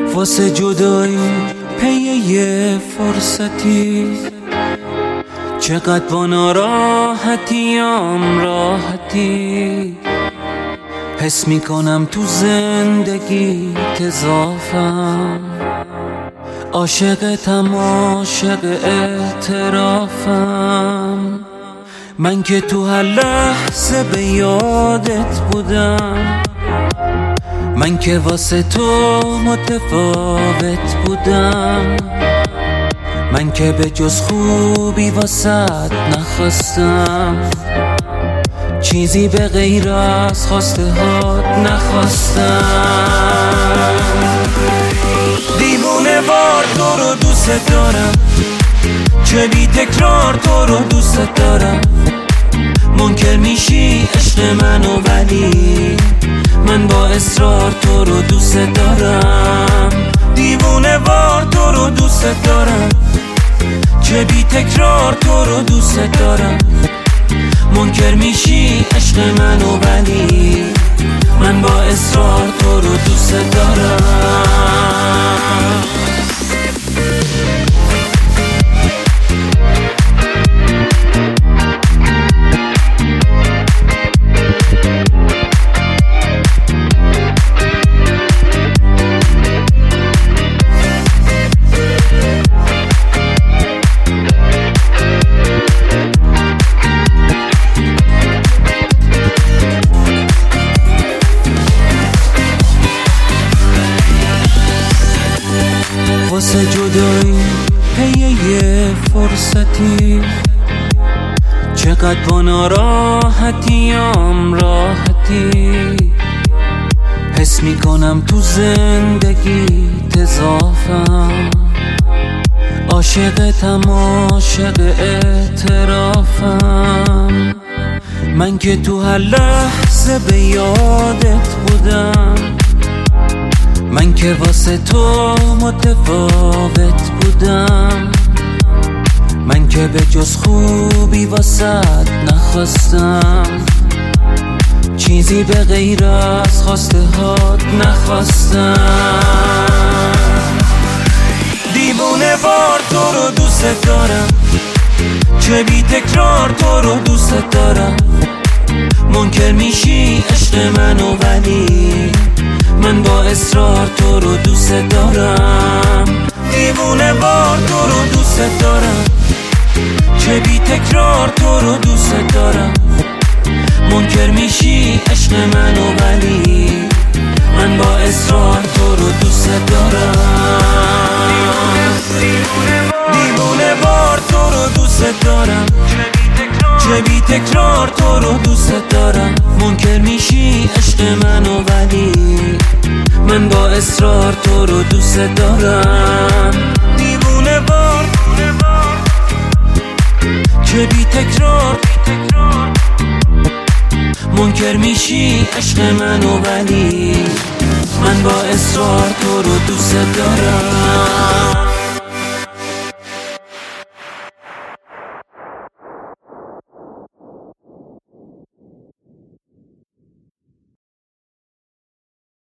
واسه جدایی پی یه فرصتی، چقدر با ناراحتیام راحتی. حس میکنم تو زندگی اضافم، عاشقتم عاشق اعترافم. من که تو هر لحظه به یادت بودم، من که واسه تو متفاوت بودم. من که به جز خوبی واسط نخواستم، چیزی به غیر از خواسته هات نخواستم. دیوونه وار تو رو دوست دارم، چه بی تکرار تو رو دوست دارم. منکر میشی عشق منو ولی من با اصرار تو رو دوست دارم. دیوونه وار تو رو دوست دارم، چه بی تکرار تو رو دوست دارم. منکر میشی عشق منو ولی من با اصرار تو رو دوست دارم. واسه جدایی پی یه فرصتی، چقدر با ناراحتیام راحتی. حس میکنم تو زندگی اضافم، عاشقتم عاشق اعترافم. من که تو هر لحظه به یادت بودم، من که واسه تو متفاوت بودم. من که به جز خوبی واسط نخواستم، چیزی به غیر از خواسته هات نخواستم. دیوونه وار تو رو دوست دارم، چه بی تکرار تو رو دوست دارم. منکر میشی عشق منو ولی من با اصرار تو رو دوست دارم. دیوونه وار تو رو دوست دارم، چه بی تکرار تو رو دوست دارم. منکر میشی عشق منو ولی من با اصرار تو رو دوست دارم. دیوونه وار تو رو دوست دارم، چه بی تکرار تو رو دوست دارم. منکر میشی عشق منو ولی من با اصرار تو رو دوست دارم. دیوونه وار چه بی تکرار، منکر میشی عشق منو ولی من با اصرار تو رو دوست دارم.